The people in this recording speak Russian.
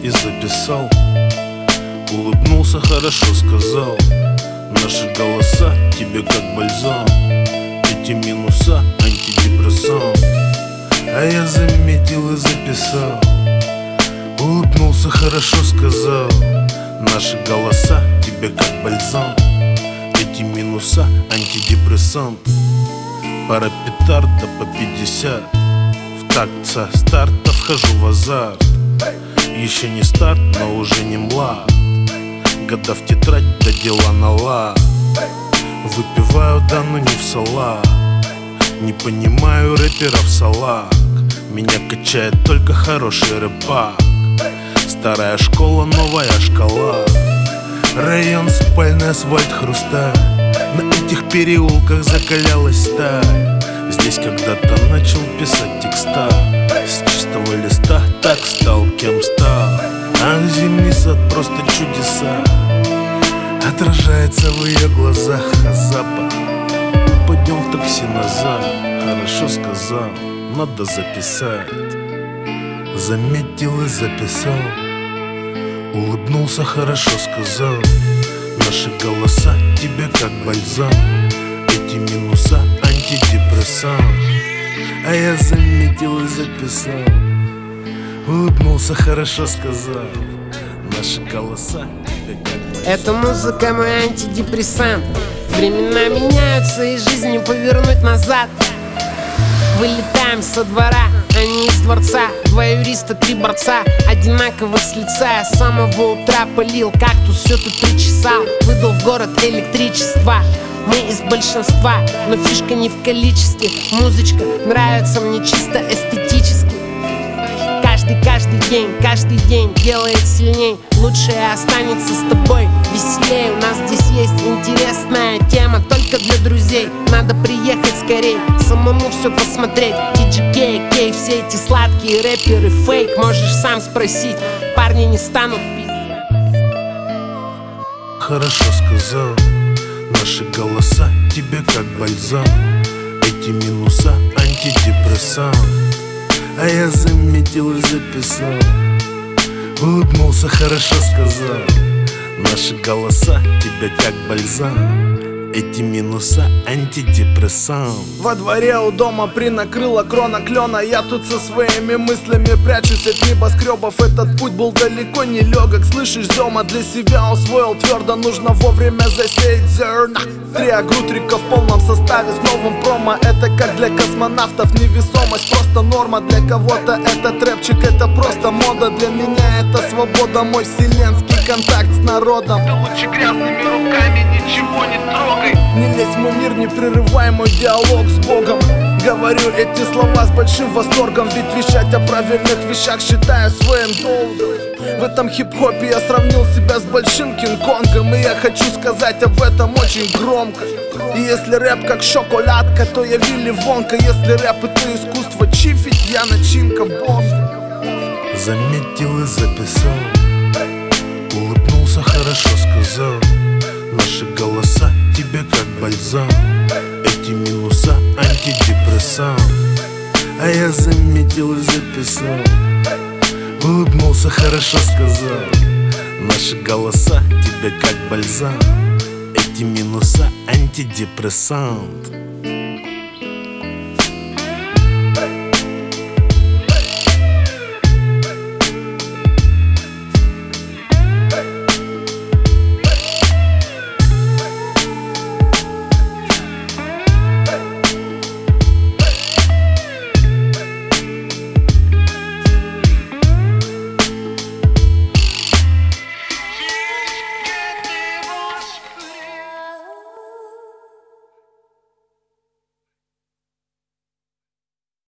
и записал. Улыбнулся, хорошо сказал. Наши голоса тебе как бальзам. Эти минуса антидепрессант. А я заметил и записал. Улыбнулся, хорошо сказал. Наши голоса тебе как бальзам. Эти минуса антидепрессант. Пара петарда по 50. В такт со старта вхожу в азарт. Еще не старт, но уже не млад. Года в тетрадь, да дела на лад. Выпиваю, да но не в салат. Не понимаю рэперов салак. Меня качает только хороший рэпак. Старая школа, новая шкала. Район, спальный асфальт, хрусталь. На этих переулках закалялась сталь. Здесь когда-то начал писать текста. С чистого листа так стал, кем стал. Ах, зимний сад, просто чудеса. Отражается в ее глазах, а запах. Пойдем в такси назад. Хорошо сказал, надо записать. Заметил и записал. Улыбнулся, хорошо сказал. Наши голоса тебе как бальзам. Эти минуса антидепрессант. А я заметил и записал. Улыбнулся, хорошо сказал. Наши голоса тебе как бальзам. Эта музыка мой антидепрессант. Времена меняются и жизнь не повернуть назад. Вылетаем со двора, а не из дворца. Два юриста, три борца, одинаковых с лица. Я с самого утра пылил кактус, все тут причесал. Выдал в город электричество. Мы из большинства, но фишка не в количестве. Музычка нравится мне чисто эстетически. Каждый день делает сильней. Лучшее останется с тобой, веселее. У нас здесь есть интересная тема, только для друзей. Надо приехать скорей, самому все посмотреть. TGK, Кей, все эти сладкие рэперы фейк. Можешь сам спросить, парни не станут пиздить. Хорошо сказал. Наши голоса тебе как бальзам. Эти минуса антидепрессант. А я заметил и записал. Улыбнулся, хорошо сказал. Наши голоса тебе как бальзам. Эти минуса антидепрессант. Во дворе у дома принакрыла крона клена. Я тут со своими мыслями прячусь от небоскребов. Этот путь был далеко не легок. Слышишь, Зема для себя усвоил твердо. Нужно вовремя засеять зерна. 3 агрутрика в полном составе с новым промо. Это как для космонавтов невесомость, просто норма. Для кого-то это трэпчик, это просто мода. Для меня это свобода, мой вселенский контакт с народом. Ты лучше грязными руками ничего не трогай. Не лезь в мой мир, не прерывай мой диалог с Богом. Говорю эти слова с большим восторгом, ведь вещать о правильных вещах считаю своим долгом. В этом хип-хопе я сравнил себя с большим Кинг-Конгом. И я хочу сказать об этом очень громко. И если рэп как шоколадка, то я Вилли Вонка. Если рэп это искусство чифить, я начинка бомба. Заметил и записал. Улыбнулся, хорошо сказал. Наши голоса тебе как бальзам. Эти минуса антидепрессант. А я заметил и записал. Улыбнулся, хорошо сказал. Наши голоса тебе как бальзам. Эти минуса антидепрессант.